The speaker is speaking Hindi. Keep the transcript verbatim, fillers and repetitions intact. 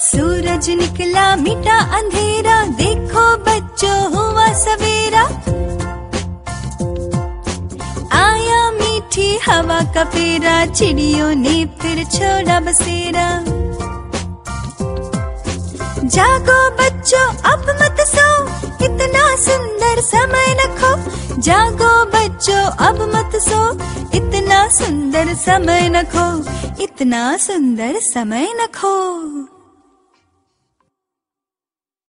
सूरज निकला मिटा अंधेरा, देखो बच्चों हुआ सवेरा। आया मीठी हवा का फेरा, चिड़ियों ने फिर छोड़ा बसेरा। जागो बच्चों अब मत सो, इतना सुंदर समय न खो। जागो बच्चों अब मत सो, इतना सुंदर समय न खो। इतना सुंदर समय न खो।